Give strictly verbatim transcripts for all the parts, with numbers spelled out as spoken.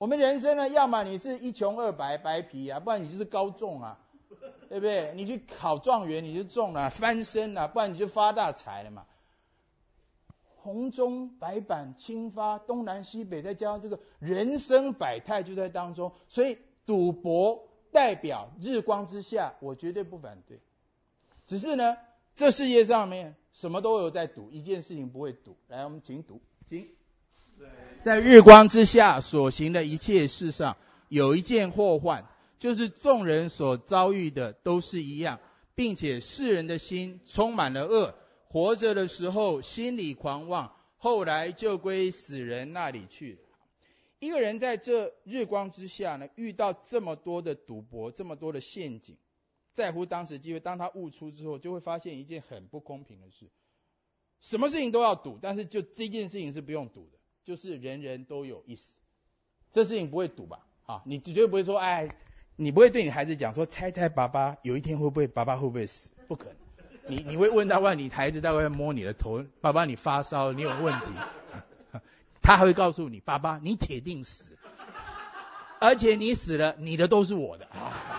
我们人生呢，要么你是一穷二白白皮啊，不然你就是高中啊，对不对？你去考状元你就中了，翻身了，不然你就发大财了嘛。红中白板青发，东南西北，再加上这个人生百态就在当中，所以赌博代表日光之下，我绝对不反对。只是呢，这世界上面什么都有在赌，一件事情不会赌。来，我们请读，请。在日光之下所行的一切事上，有一件祸患，就是众人所遭遇的都是一样，并且世人的心充满了恶，活着的时候心里狂妄，后来就归死人那里去了。一个人在这日光之下呢，遇到这么多的赌博，这么多的陷阱，在乎当时机会，当他悟出之后，就会发现一件很不公平的事。什么事情都要赌，但是就这件事情是不用赌的，就是人人都有一死。这事情不会赌吧？啊，你绝对不会说，哎，你不会对你孩子讲说，猜猜爸爸有一天会不会，爸爸会不会死？不可能。你你会问他问你孩子大概会摸你的头，爸爸你发烧，你有问题，他还会告诉你，爸爸你铁定死，而且你死了，你的都是我的。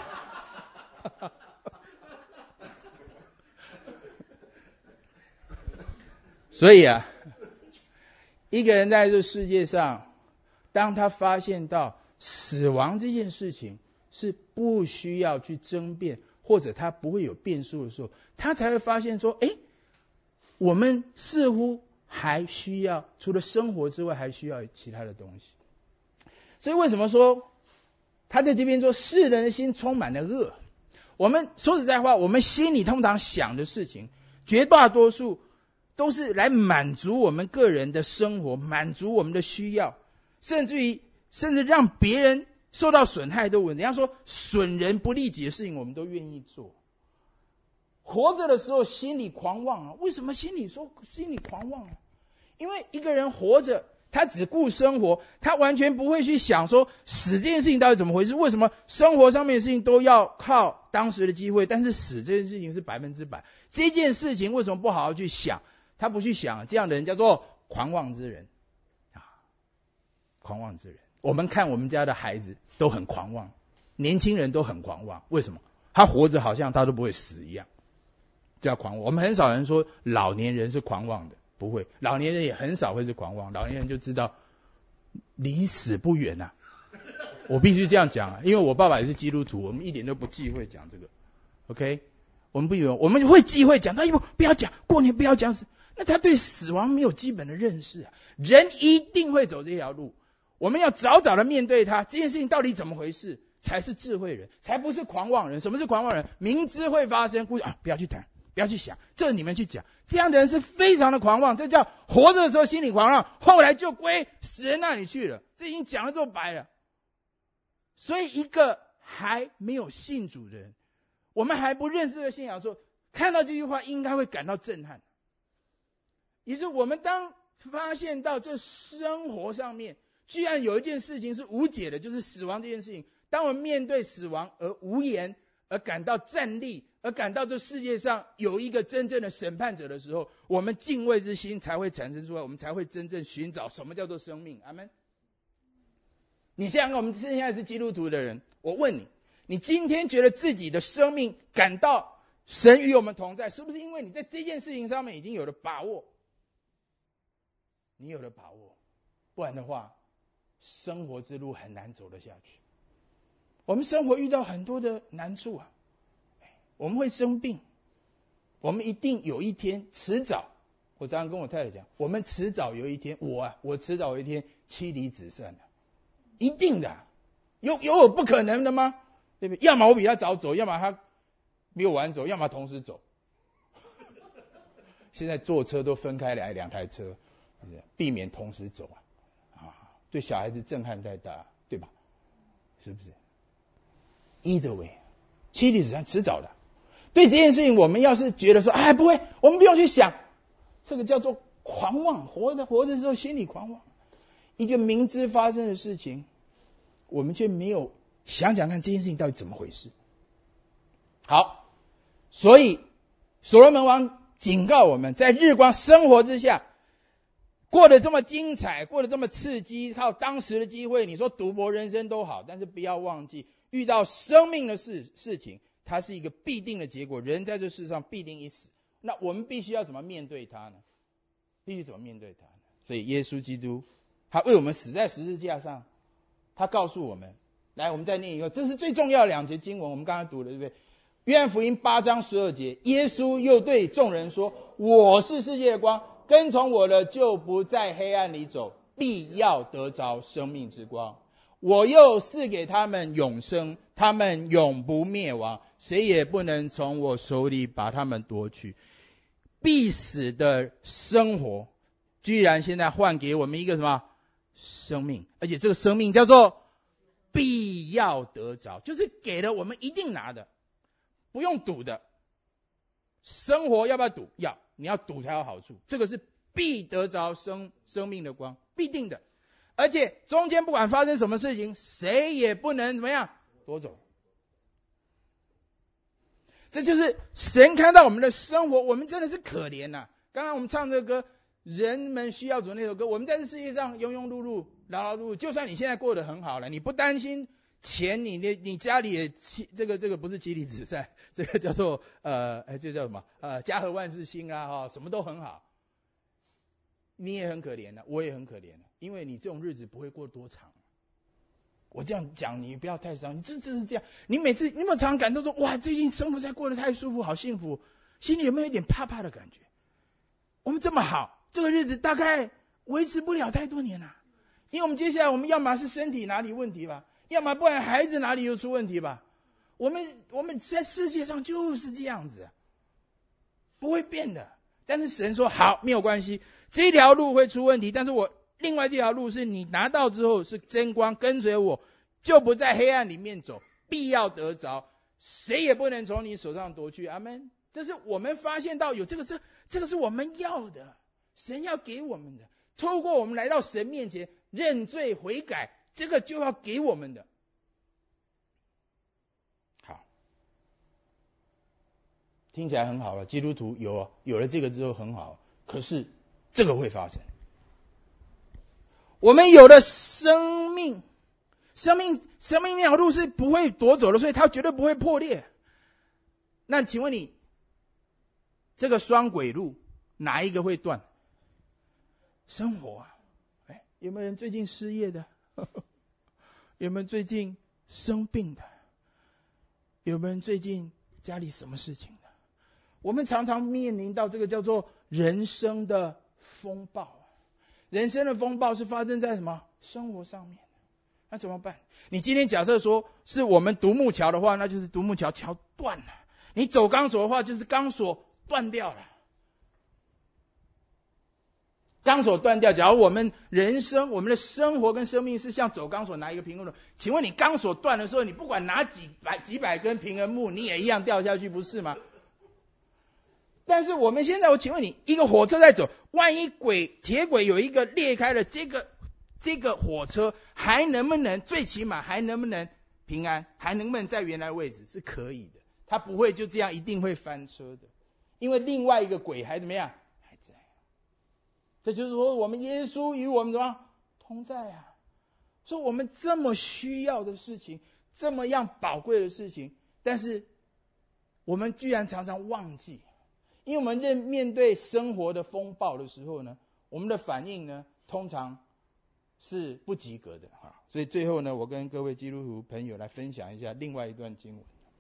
所以啊，一个人在这世界上，当他发现到死亡这件事情是不需要去争辩，或者他不会有变数的时候，他才会发现说，诶，我们似乎还需要除了生活之外，还需要其他的东西。所以为什么说他在这边说世人的心充满了恶？我们说实在话，我们心里通常想的事情，绝大多数都是来满足我们个人的生活，满足我们的需要，甚至于甚至让别人受到损害都稳。人家说损人不利己的事情，我们都愿意做。活着的时候心里狂妄啊，为什么心里说心里狂妄啊？因为一个人活着，他只顾生活，他完全不会去想说死这件事情到底怎么回事。为什么生活上面的事情都要靠当时的机会，但是死这件事情是百分之百？这件事情为什么不好好去想？他不去想，这样的人叫做狂妄之人啊！狂妄之人，我们看我们家的孩子都很狂妄，年轻人都很狂妄。为什么？他活着好像他都不会死一样，叫狂妄。我们很少人说老年人是狂妄的，不会，老年人也很少会是狂妄。老年人就知道离死不远啊！我必须这样讲啊，因为我爸爸也是基督徒，我们一点都不忌讳讲这个。OK， 我们不以为我们会忌讳讲，他不不要讲，过年不要讲死。那他对死亡没有基本的认识啊！人一定会走这条路，我们要早早的面对它。这件事情到底怎么回事，才是智慧人，才不是狂妄人。什么是狂妄人？明知会发生，故意啊不要去谈，不要去想，这你们去讲。这样的人是非常的狂妄，这叫活着的时候心里狂妄，后来就归死人那里去了。这已经讲得这么白了。所以一个还没有信主的人，我们还不认识这个信仰的时候，看到这句话应该会感到震撼。也就是我们当发现到这生活上面居然有一件事情是无解的，就是死亡这件事情，当我们面对死亡而无言，而感到战栗，而感到这世界上有一个真正的审判者的时候，我们敬畏之心才会产生出来，我们才会真正寻找什么叫做生命。阿们。你想想看，我们现在是基督徒的人，我问你，你今天觉得自己的生命感到神与我们同在，是不是因为你在这件事情上面已经有了把握？你有了把握，不然的话，生活之路很难走得下去。我们生活遇到很多的难处啊，我们会生病，我们一定有一天，迟早，我常常跟我太太讲，我们迟早有一天，我啊，我迟早有一天妻离子散的，一定的，有有我不可能的吗？对不对？要么我比他早走，要么他比我晚走，要么同时走。现在坐车都分开来两台车。避免同时走啊，啊，对小孩子震撼太大，对吧？是不是 ？Either way， 妻离子散迟早的。对这件事情，我们要是觉得说，哎，不会，我们不用去想，这个叫做狂妄，活着活着的时候心里狂妄。一个明知发生的事情，我们却没有想想看这件事情到底怎么回事。好，所以所罗门王警告我们，在日光生活之下， 过得这么精彩，过得这么刺激，靠当时的机会，你说赌博人生都好，但是不要忘记，遇到生命的事事情，它是一个必定的结果，人在这世上必定一死。那我们必须要怎么面对它呢？必须怎么面对它呢？所以耶稣基督他为我们死在十字架上，他告诉我们，来我们再念一个，这是最重要的两节经文，我们刚才读了，对不对？约翰福音八章十二节，耶稣又对众人说，我是世界的光，跟从我的就不在黑暗里走，必要得着生命之光。我又赐给他们永生，他们永不灭亡，谁也不能从我手里把他们夺去。必死的生活居然现在换给我们一个什么生命，而且这个生命叫做必要得着，就是给了我们一定拿的，不用赌的。生活要不要赌？要，你要赌才有好处，这个是必得着生生命的光，必定的。而且中间不管发生什么事情，谁也不能怎么样夺走。这就是神看到我们的生活，我们真的是可怜呐、啊。刚刚我们唱这个歌，人们需要主那首歌，我们在这世界上庸庸碌碌、劳劳碌碌，就算你现在过得很好了，你不担心钱，你你你家里也这个这个不是妻离子散，这个叫做呃，这叫什么呃，家和万事兴啊，哈，什么都很好，你也很可怜的、啊，我也很可怜的、啊，因为你这种日子不会过多长。我这样讲你不要太伤，你真真是这样。你每次你有没有常常感动说，哇，最近生活在过得太舒服，好幸福，心里有没有一点怕怕的感觉？我们这么好，这个日子大概维持不了太多年了、啊，因为我们接下来我们要么是身体哪里问题吧，要么不然孩子哪里又出问题吧。我们我们在世界上就是这样子，不会变的。但是神说好，没有关系，这条路会出问题，但是我另外这条路是你拿到之后是真光，跟随我就不在黑暗里面走，必要得着，谁也不能从你手上夺去。阿们。这是我们发现到有这个，这这个是我们要的，神要给我们的，透过我们来到神面前认罪悔改，这个就要给我们的。好，听起来很好了，基督徒有有了这个之后很好，可是这个会发生。我们有了生命，生命生命那条路是不会夺走的，所以它绝对不会破裂。那请问你，这个双轨路哪一个会断？生活啊，哎，有没有人最近失业的？有没有最近生病的？有没有人最近家里什么事情的？我们常常面临到这个叫做人生的风暴。人生的风暴是发生在什么？生活上面。那怎么办？你今天假设说是我们独木桥的话，那就是独木桥桥断了。你走钢索的话，就是钢索断掉了。钢索断掉，假如我们人生我们的生活跟生命是像走钢索拿一个平衡木，请问你钢索断的时候，你不管拿几百几百根平衡木，你也一样掉下去，不是吗？但是我们现在，我请问你，一个火车在走，万一轨铁轨有一个裂开了，这个这个火车还能不能，最起码还能不能平安，还能不能在原来位置？是可以的，它不会就这样一定会翻车的，因为另外一个轨还怎么样？还在。这就是说，我们耶稣与我们什么同在啊？说我们这么需要的事情，这么样宝贵的事情，但是我们居然常常忘记。因为我们在面对生活的风暴的时候呢，我们的反应呢，通常是不及格的哈。所以最后呢，我跟各位基督徒朋友来分享一下另外一段经文。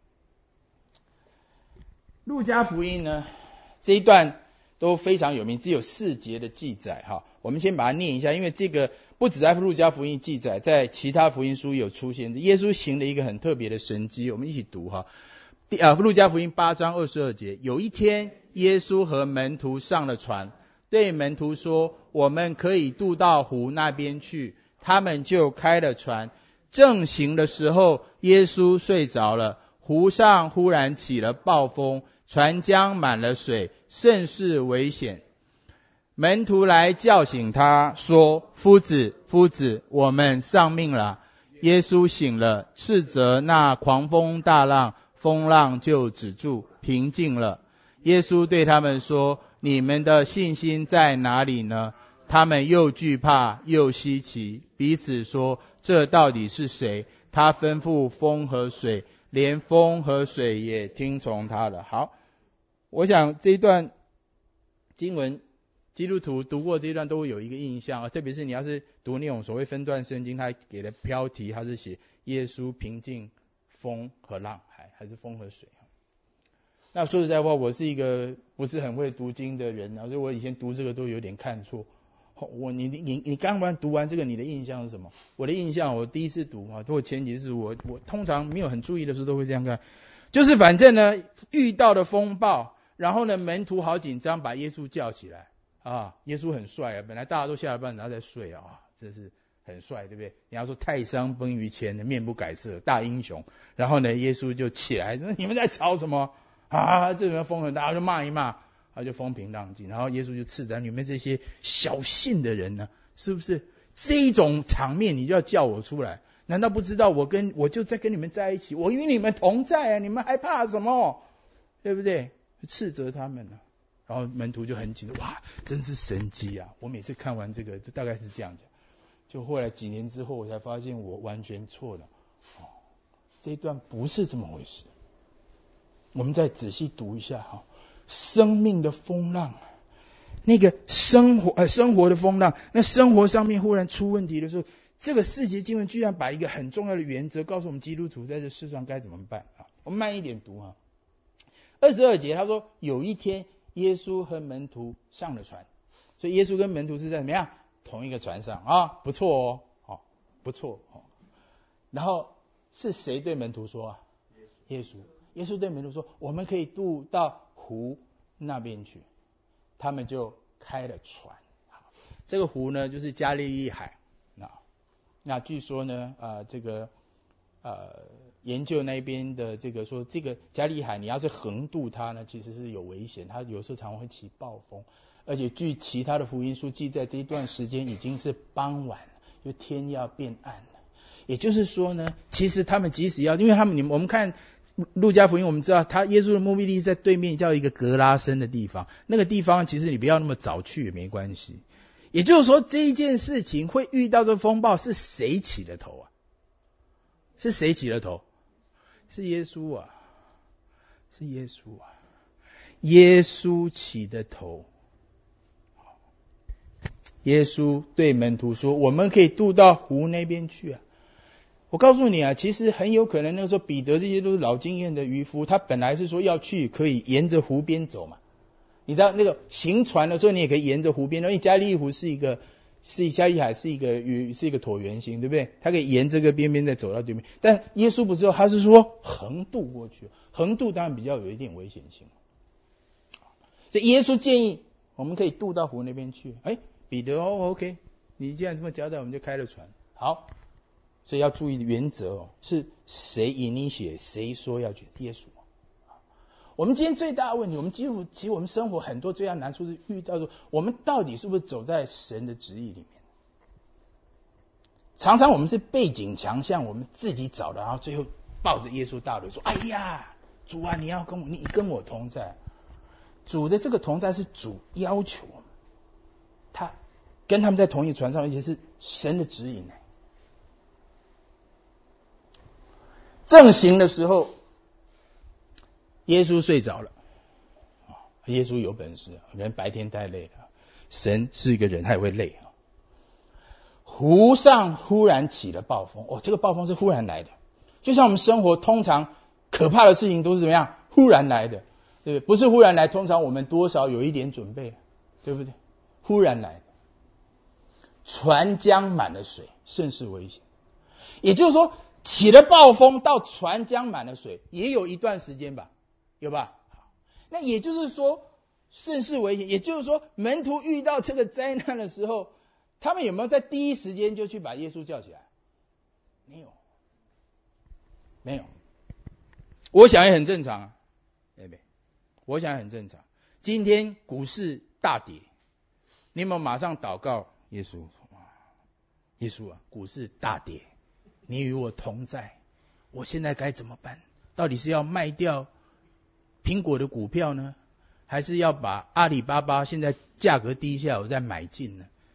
路加福音呢，这一段都非常有名，只有四节的记载哈。我们先把它念一下，因为这个不只在路加福音记载，在其他福音书有出现。耶稣行了一个很特别的神迹，我们一起读哈。啊，路加福音八章二十二节，有一天耶稣和门徒上了船，对门徒说，我们可以渡到湖那边去，他们就开了船。正行的时候，耶稣睡着了，湖上忽然起了暴风，船浆满了水，甚是危险。门徒来叫醒他，说，夫子夫子，我们丧命了。耶稣醒了，斥责那狂风大浪，风浪就止住，平静了。耶稣对他们说，你们的信心在哪里呢？ 他们又惧怕又稀奇，彼此说：这到底是谁？他吩咐风和水，连风和水也听从他了。好，我想这一段经文，基督徒读过这一段都会有一个印象，特别是你要是读那种所谓分段圣经，他给的标题他是写耶稣平静风和浪，还还是风和水。那说实在话，我是一个不是很会读经的人，所以我以前读这个都有点看错。我你你你刚刚读完这个，你的印象是什么？我的印象，我第一次读啊，或前几次我我通常没有很注意的时候都会这样看，就是反正呢遇到的风暴，然后呢门徒好紧张，把耶稣叫起来啊，耶稣很帅啊，本来大家都下了班然后在睡啊，这是很帅，对不对？你要说泰山崩于前，面不改色，大英雄，然后呢耶稣就起来，你们在吵什么啊？这边风很大，就骂一骂。他就风平浪静，然后耶稣就斥责你们这些小信的人呢，是不是？这种场面你就要叫我出来？难道不知道我跟我就在跟你们在一起，我与你们同在啊，你们还怕什么？对不对？斥责他们了、啊，然后门徒就很紧张，哇，真是神迹啊！我每次看完这个，就大概是这样讲。就后来几年之后，我才发现我完全错了，哦，这一段不是这么回事。我们再仔细读一下哈。生命的风浪，那个生活呃生活的风浪，那生活上面忽然出问题的时候，这个四节经文居然把一个很重要的原则告诉我们基督徒在这世上该怎么办啊？我们慢一点读啊。二十二节他说，有一天耶稣和门徒上了船，所以耶稣跟门徒是在怎么样同一个船上啊？不错哦，哦不错哦。然后是谁对门徒说啊？耶稣。耶稣对门徒说：“我们可以渡到湖那边去。”他们就开了船。这个湖呢，就是加利利海。那那据说呢，呃，这个呃研究那边的这个说，这个加利利海你要是横渡它呢，其实是有危险，它有时候常常会起暴风。而且据其他的福音书记载，这一段时间已经是傍晚了，就天要变暗了。也就是说呢，其实他们即使要，因为他们你们我们看。路加福音我们知道他耶稣的目的地在对面叫一个格拉森的地方，那个地方其实你不要那么早去也没关系。也就是说这一件事情会遇到这风暴是谁起的头啊？是谁起的头？是耶稣啊，是耶稣啊，耶稣起的头。耶稣对门徒说，我们可以渡到湖那边去啊。我告诉你啊，其实很有可能那个时候彼得这些都是老经验的渔夫，他本来是说要去可以沿着湖边走嘛。你知道那个行船的时候，你也可以沿着湖边，因为加利利湖是一个是加利利海是一个是一个椭圆形，对不对？他可以沿这个边边再走到对面。但耶稣不是，他是说横渡过去，横渡当然比较有一点危险性。所以耶稣建议我们可以渡到湖那边去。哎，彼得哦 ，OK， 你既然这么交代，我们就开了船。好。所以要注意原则哦，是谁引你写，谁说要去？耶稣。我们今天最大的问题，我们几乎其实我们生活很多最大难处是遇到说，我们到底是不是走在神的旨意里面？常常我们是背景强项，我们自己找的，然后最后抱着耶稣大腿说：“哎呀，主啊，你要跟我，你跟我同在。”主的这个同在是主要求我们，他跟他们在同一船上，而且是神的指引呢。正行的时候，耶稣睡着了。耶稣有本事，可能白天太累了。神是一个人，他也会累。湖上忽然起了暴风，哦，这个暴风是忽然来的，就像我们生活通常可怕的事情都是怎么样？忽然来的，对不对？不是忽然来，通常我们多少有一点准备，对不对？忽然来的，船将满了水，甚是危险。也就是说，起了暴风到船将满了水，也有一段时间吧，有吧？那也就是说，甚是危险。也就是说，门徒遇到这个灾难的时候，他们有没有在第一时间就去把耶稣叫起来？没有，没有。我想也很正常啊，对不对？我想也很正常。今天股市大跌，你有没有马上祷告耶稣？耶稣啊，股市大跌。你与我同在，我现在该怎么办？到底是要卖掉苹果的股票呢，还是要把阿里巴巴现在价格低下我再买进呢？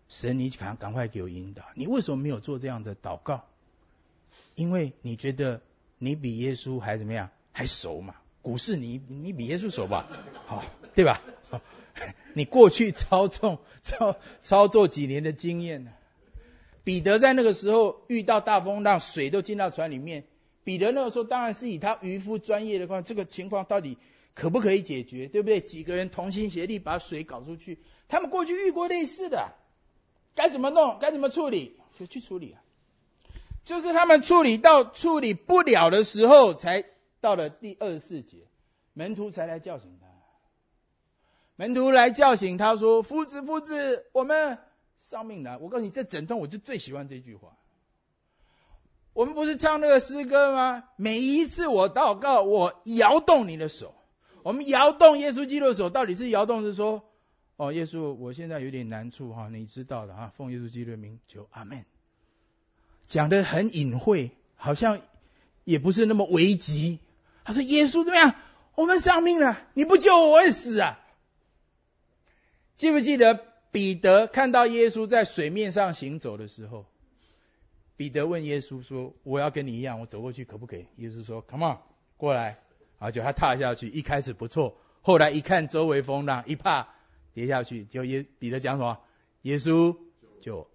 神你赶赶快给我引导。你为什么没有做这样的祷告？因为你觉得你比耶稣还怎么样？还熟嘛？股市你你比耶稣熟吧？好，对吧？你过去操纵操操作几年的经验呢？彼得在那个时候遇到大风浪，水都进到船里面。彼得那个时候当然是以他渔夫专业的话，这个情况到底可不可以解决，对不对？几个人同心协力把水搞出去。他们过去遇过类似的，该怎么弄，该怎么处理，就去处理啊。就是他们处理到处理不了的时候，才到了第二十四节，门徒才来叫醒他。门徒来叫醒他说：“夫子，夫子，我们丧命了。”我告诉你，这整段我就最喜欢这句话。我们不是唱那个诗歌吗？每一次我祷告，我摇动你的手。我们摇动耶稣基督的手，到底是摇动是说，哦，耶稣，我现在有点难处哈，你知道的哈，奉耶稣基督的名求阿们。讲得很隐晦，好像也不是那么危急。他说：“耶稣怎么样？我们丧命了，你不救我，我会死啊！”记不记得彼得看到耶稣在水面上行走的时候，彼得问耶稣说：“我要跟你一样，我走过去可不可以？”耶稣说 ：“Come on， 过来。”然后就他踏下去，一开始不错，后来一看周围风浪，一怕跌下去，就耶彼得讲什么？耶稣救我。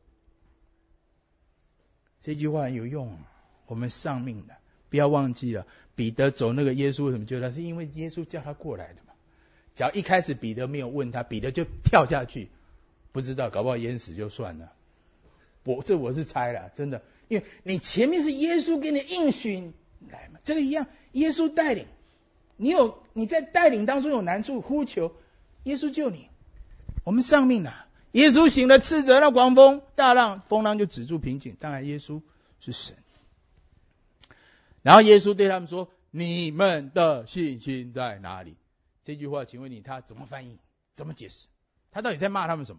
这句话很有用，我们丧命了，不要忘记了，彼得走那个耶稣为什么救他？是因为耶稣叫他过来的嘛。只要一开始彼得没有问他，彼得就跳下去，不知道搞不好淹死就算了。我这我是猜了，真的，因为你前面是耶稣给你应许来嘛，这个一样，耶稣带领，你有你在带领当中有难处，呼求耶稣救你。我们丧命了，耶稣醒了，斥责那狂风大浪，风浪就止住平静。当然耶稣是神。然后耶稣对他们说：“你们的信心在哪里？”这句话请问你他怎么翻译，怎么解释？他到底在骂他们什么？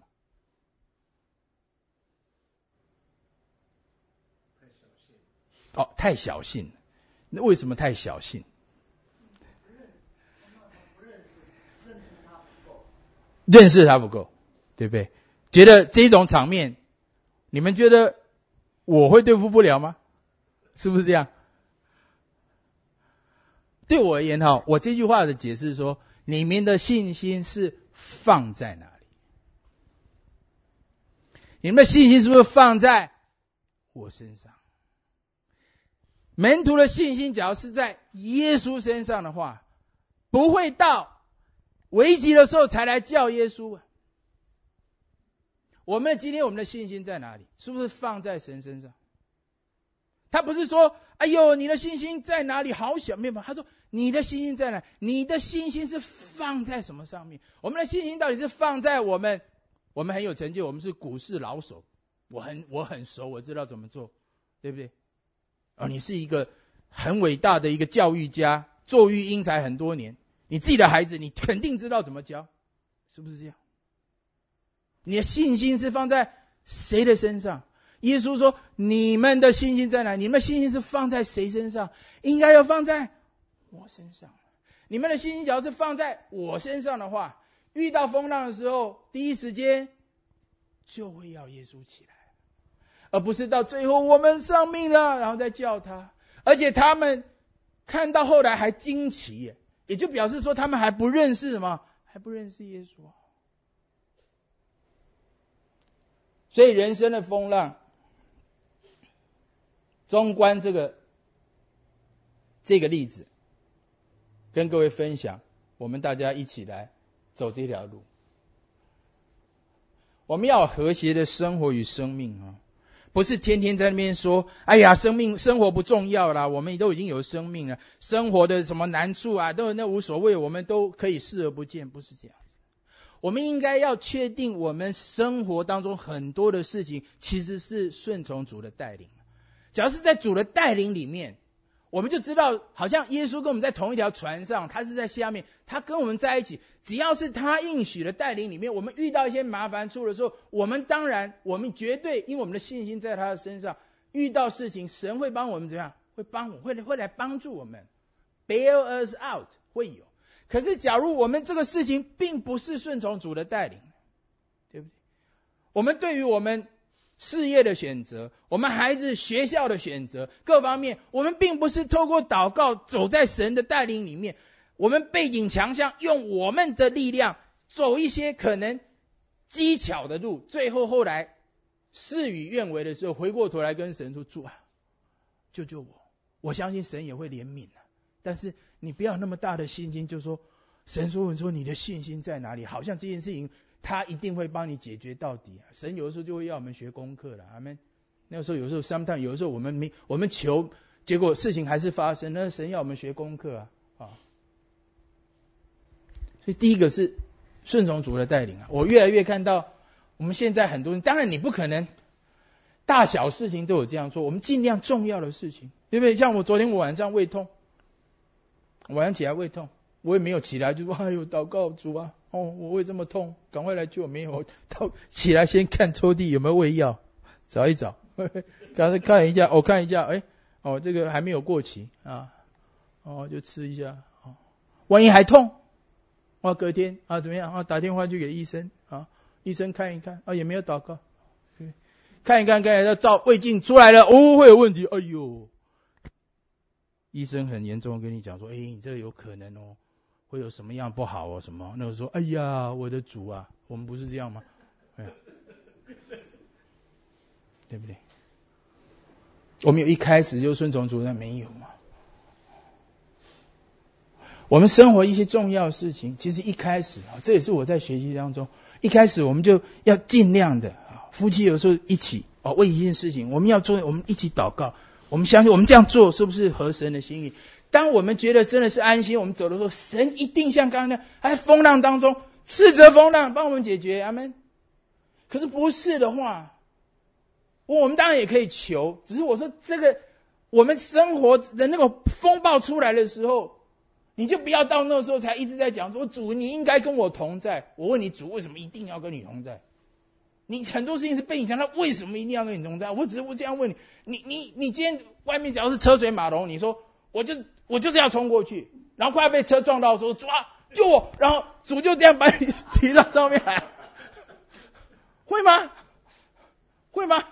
哦，太小信。那为什么太小信？认识他不够，对不对？觉得这种场面，你们觉得我会对付不了吗？是不是这样？对我而言哈，我这句话的解释说，你们的信心是放在哪里？你们的信心是不是放在我身上？门徒的信心只要是在耶稣身上的话，不会到危急的时候才来叫耶稣啊。我们今天我们的信心在哪里？是不是放在神身上？他不是说，哎呦，你的信心在哪里？好小，没有，他说你的信心在哪？你的信心是放在什么上面？我们的信心到底是放在我们，我们很有成就，我们是股市老手，我很我很熟，我知道怎么做，对不对？哦，你是一个很伟大的一个教育家，做育英才很多年，你自己的孩子，你肯定知道怎么教，是不是这样？你的信心是放在谁的身上？耶稣说：“你们的信心在哪？你们的信心是放在谁身上？应该要放在我身上。你们的信心只要是放在我身上的话，遇到风浪的时候，第一时间就会要耶稣起来，而不是到最后我们丧命了，然后再叫他。而且他们看到后来还惊奇，也就表示说他们还不认识什么，还不认识耶稣。所以人生的风浪，纵观这个这个例子，跟各位分享，我们大家一起来走这条路。我们要有和谐的生活与生命啊，不是天天在那边说，哎呀，生命生活不重要啦，我们都已经有生命了，生活的什么难处啊，都那无所谓，我们都可以视而不见，不是这样。我们应该要确定，我们生活当中很多的事情其实是顺从主的带领。只要是在主的带领里面，我们就知道，好像耶稣跟我们在同一条船上，他是在下面，他跟我们在一起。只要是他应许的带领里面，我们遇到一些麻烦处的时候，我们当然，我们绝对因为我们的信心在他的身上，遇到事情，神会帮我们怎样？会帮我，会会来帮助我们 ，bail us out， 会有。可是假如我们这个事情并不是顺从主的带领，对不对？ 我们对于我们事业的选择，我们孩子学校的选择，各方面，我们并不是透过祷告走在神的带领里面，我们背井强项，用我们的力量走一些可能技巧的路，最后后来事与愿违的时候，回过头来跟神说，主啊，救救我。我相信神也会怜悯啊，但是你不要那么大的信心，就说神说你说你的信心在哪里，好像这件事情他一定会帮你解决到底啊。神有的时候就会要我们学功课了，阿们。那个时候有时候 sometimes 有的时候我们没我们求，结果事情还是发生，那神要我们学功课啊啊。所以第一个是顺从主的带领啊。我越来越看到我们现在很多人，当然你不可能大小事情都有这样做，我们尽量重要的事情，对不对？像我昨天我晚上胃痛，晚上起来胃痛，我也没有起来就说哎呦祷告主啊，哦我胃这么痛，赶快来救我，没有，到起来先看抽屉有没有胃药，找一找，刚才看一下，我、哦、看一下，哎，哦这个还没有过期啊，哦就吃一下，哦万一还痛，哦隔天啊怎么样啊打电话去给医生啊，医生看一看啊也没有祷告。看一看，看一看，照胃镜出来了，哦，会有问题，哎呦，医生很严重跟你讲说，哎，你这个有可能哦，会有什么样不好哦，什么？那个说，哎呀，我的主啊，我们不是这样吗？哎，对不对？我们有一开始就顺从主，那没有嘛？我们生活一些重要的事情，其实一开始啊，这也是我在学习当中，一开始我们就要尽量的。夫妻有时候一起哦，为一件事情，我们要做，我们一起祷告，我们相信我们这样做是不是合神的心意？当我们觉得真的是安心，我们走的时候，神一定像刚刚那样，在风浪当中斥责风浪，帮我们解决，阿们。可是不是的话，我们当然也可以求，只是我说这个我们生活的那个风暴出来的时候，你就不要到那时候才一直在讲说主你应该跟我同在。我问你，主为什么一定要跟你同在？你很多事情是被你讲到，为什么一定要跟你同在？我只是我这样问你，你你你今天外面假如是车水马龙，你说我就我就是要冲过去，然后快要被车撞到的时候，主啊救我，然后主就这样把你提到上面来，会吗？会吗？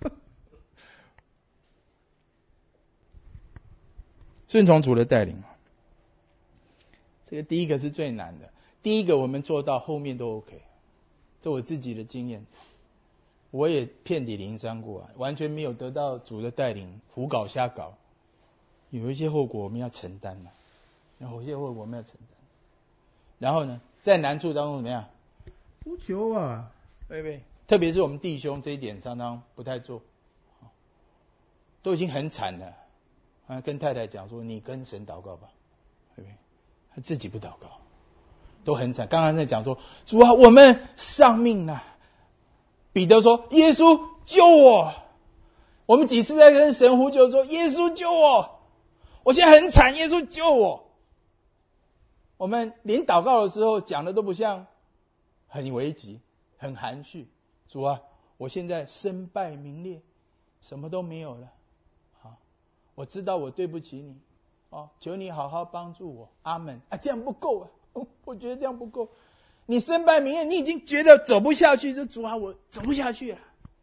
顺从主的带领，这个第一个是最难的。第一个我们做到，后面都 OK。这我自己的经验，我也遍体鳞伤过啊，完全没有得到主的带领，胡搞瞎搞，有一些后果我们要承担嘛，有一些后果我们要承担。然后呢，在难处当中怎么样？呼求啊，对不对？特别是我们弟兄这一点常常不太做，都已经很惨了，啊，跟太太讲说你跟神祷告吧，对不对？他自己不祷告。都很惨，刚刚在讲说主啊我们丧命了，彼得说耶稣救我，我们几次在跟神呼救说耶稣救我，我现在很惨，耶稣救我。我们连祷告的时候讲的都不像很危急很含蓄，主啊我现在身败名裂，什么都没有了，啊，我知道我对不起你，哦，求你好好帮助我，阿们啊，这样不够啊，我觉得这样不够，你身败名裂，你已经觉得走不下去，这主啊我走不下去了，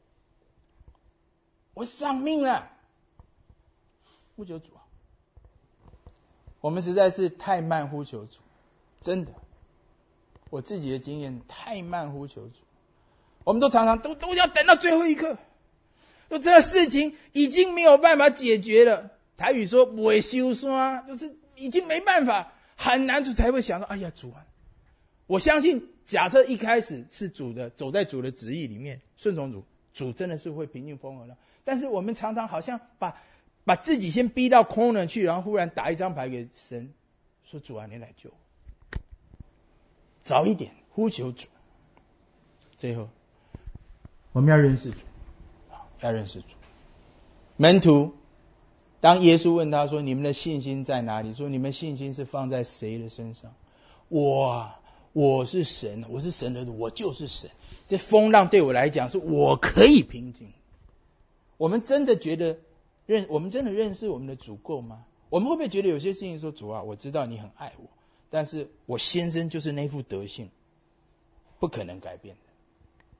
我丧命了，呼求主啊，我们实在是太慢呼求主，真的，我自己的经验太慢呼求主，我们都常常都都要等到最后一刻，就这个事情已经没有办法解决了，台语说不会修山，就是已经没办法，很难处才会想到，哎呀主啊，我相信假设一开始是主的，走在主的旨意里面，顺从主，主真的是会平静风和的。但是我们常常好像把把自己先逼到空了去，然后忽然打一张牌给神，说主啊你来救我，早一点呼求主。最后我们要认识主，要认识主。门徒当耶稣问他说你们的信心在哪里，说你们信心是放在谁的身上，我我是神，我是神的，我就是神，这风浪对我来讲是我可以平静。我们真的觉得认我们真的认识我们的主够吗？我们会不会觉得有些事情说主啊我知道你很爱我，但是我先生就是那副德性，不可能改变的。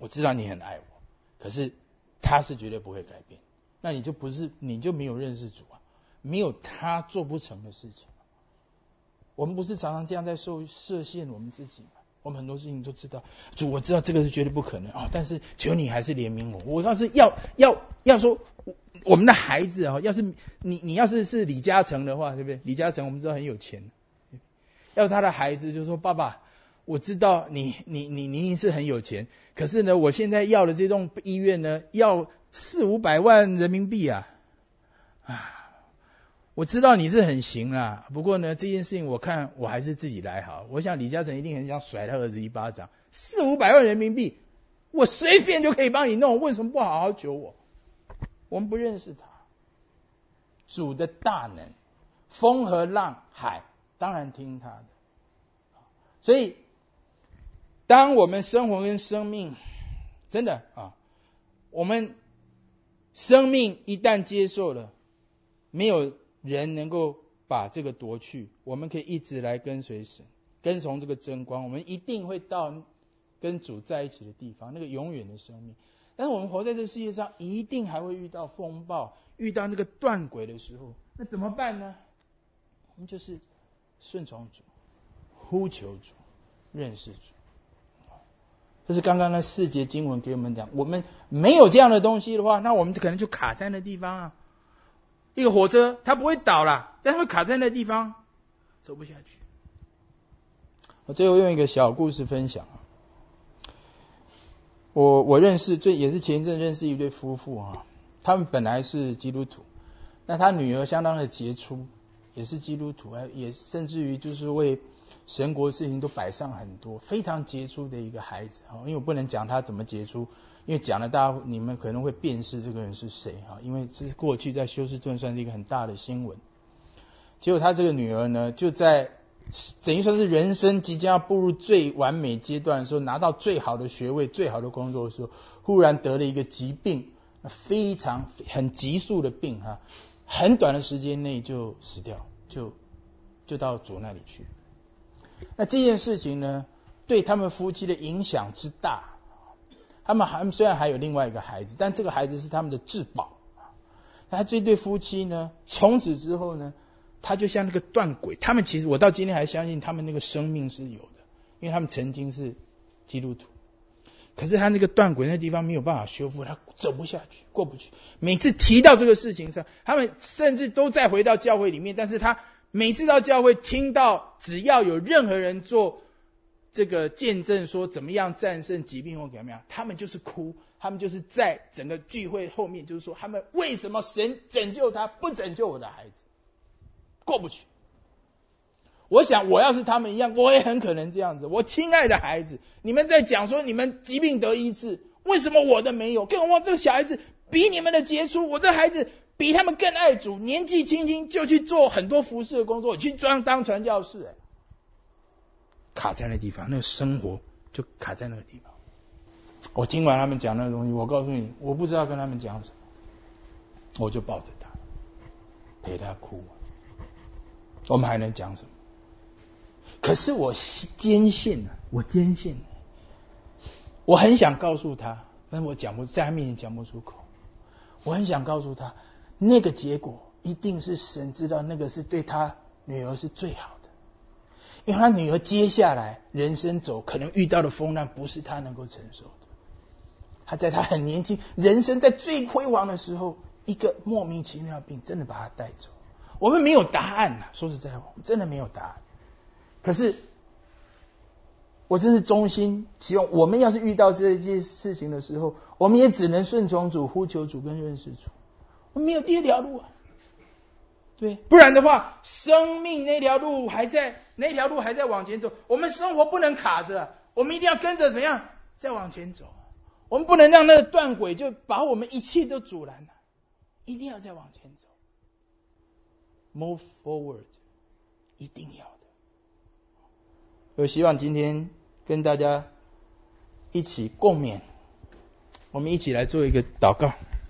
我知道你很爱我，可是他是绝对不会改变。那你就不是，你就没有认识主啊，没有他做不成的事情。我们不是常常这样在受设限我们自己吗？我们很多事情都知道，主，我知道这个是绝对不可能啊、哦，但是求你还是怜悯我。我要是要要要说我们的孩子啊、哦，要是你你要是是李嘉诚的话，对不对？李嘉诚我们知道很有钱，要他的孩子就说：爸爸，我知道你你你你一定是很有钱，可是呢，我现在要的这栋医院呢，要四五百万人民币啊啊！我知道你是很行啦，不过呢，这件事情我看我还是自己来好。我想李嘉诚一定很想甩他儿子一巴掌，四五百万人民币，我随便就可以帮你弄，为什么不好好求我？我们不认识他，主的大能，风和浪海，当然听他的。所以，当我们生活跟生命，真的啊，我们生命一旦接受了，没有人能够把这个夺去，我们可以一直来跟随神，跟从这个真光，我们一定会到跟主在一起的地方，那个永远的生命。但是我们活在这个世界上，一定还会遇到风暴，遇到那个断轨的时候，那怎么办呢？我们就是顺从主，呼求主，认识主。这是刚刚那四节经文给我们讲，我们没有这样的东西的话，那我们可能就卡在那地方啊。一个火车它不会倒啦，但会卡在那地方，走不下去。我最后用一个小故事分享。我我认识最也是前一阵认识一对夫妇啊，他们本来是基督徒，那他女儿相当的杰出，也是基督徒，也甚至于就是为神国的事情都摆上很多，非常杰出的一个孩子啊。因为我不能讲他怎么杰出，因为讲了大家你们可能会辨识这个人是谁啊，因为这是过去在休斯顿算是一个很大的新闻。结果他这个女儿呢，就在等于说是人生即将要步入最完美阶段的时候，拿到最好的学位、最好的工作的时候，忽然得了一个疾病，非常很急速的病哈，很短的时间内就死掉，就就到主那里去。那这件事情呢，对他们夫妻的影响之大，他们还虽然还有另外一个孩子，但这个孩子是他们的至宝。那这对夫妻呢，从此之后呢，他就像那个断轨，他们其实我到今天还相信他们那个生命是有的，因为他们曾经是基督徒。可是他那个断轨那地方没有办法修复，他走不下去，过不去。每次提到这个事情上，他们甚至都再回到教会里面，但是他每次到教会听到只要有任何人做这个见证说怎么样战胜疾病或怎么样，他们就是哭，他们就是在整个聚会后面就是说他们为什么神拯救他不拯救我的孩子，过不去。我想我要是他们一样，我也很可能这样子。我亲爱的孩子，你们在讲说你们疾病得医治，为什么我的没有？更何况这个小孩子比你们的杰出，我这孩子比他们更爱主，年纪轻轻就去做很多服侍的工作，去当当传教士，哎，卡在那地方，那个生活就卡在那个地方。我听完他们讲那个东西，我告诉你，我不知道跟他们讲什么，我就抱着他，陪他哭。我们还能讲什么？可是我坚信啊，我坚信，我很想告诉他，但是我讲不在他面前讲不出口。我很想告诉他，那个结果一定是神知道，那个是对他女儿是最好的，因为他女儿接下来人生走可能遇到的风浪不是他能够承受的。他在他很年轻，人生在最辉煌的时候，一个莫名其妙的病真的把他带走。我们没有答案啊，说实在话，我们真的没有答案。可是我真是衷心希望，我们要是遇到这件事情的时候，我们也只能顺从主，呼求主跟认识主，我们没有第二条路啊。对，不然的话，生命那条路还在，那条路还在往前走，我们生活不能卡着，我们一定要跟着怎么样再往前走。我们不能让那个断轨就把我们一切都阻拦了，一定要再往前走。Move forward， 一定要的。我希望今天跟大家一起共勉，我们一起来做一个祷告。